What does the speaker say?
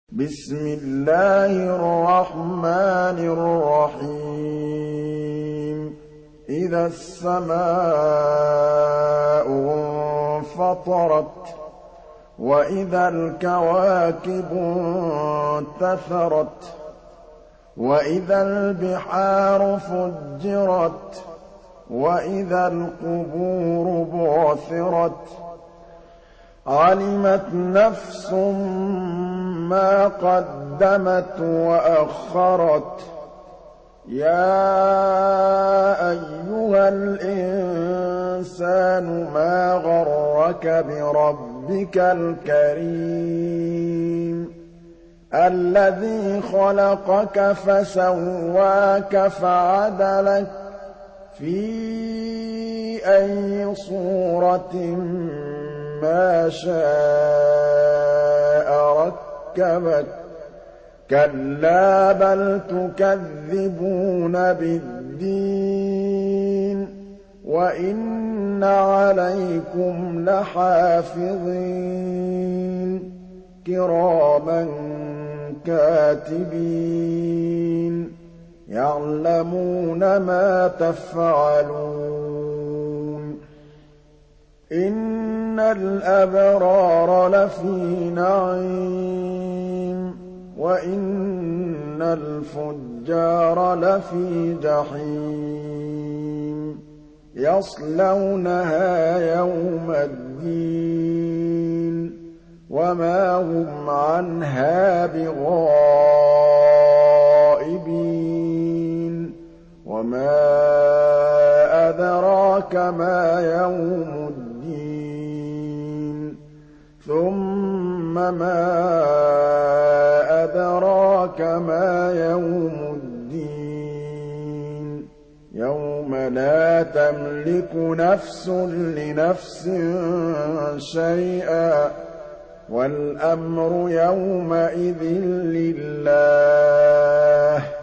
بسم الله الرحمن الرحيم إذا السماء انفطرت وإذا الكواكب انتثرت وإذا البحار فجرت وإذا القبور بعثرت علمت نفس ما قدمت وأخرت يا أيها الإنسان ما غرك بربك الكريم الذي خلقك فسواك فعدلك في أي صورة ما شاء ركبك كلا بل تكذبون بالدين وإن عليكم لحافظين كراما كاتبين يعلمون ما تفعلون إن الأبرار لفي نعيم وإن الفجار لفي جحيم يصلونها يوم الدين وما هم عنها بغائبين وما أدراك ما يوم الدين ثم ما أدراك ما يوم الدين يوم لا تملك نفس لنفس شيئا والأمر يومئذ لله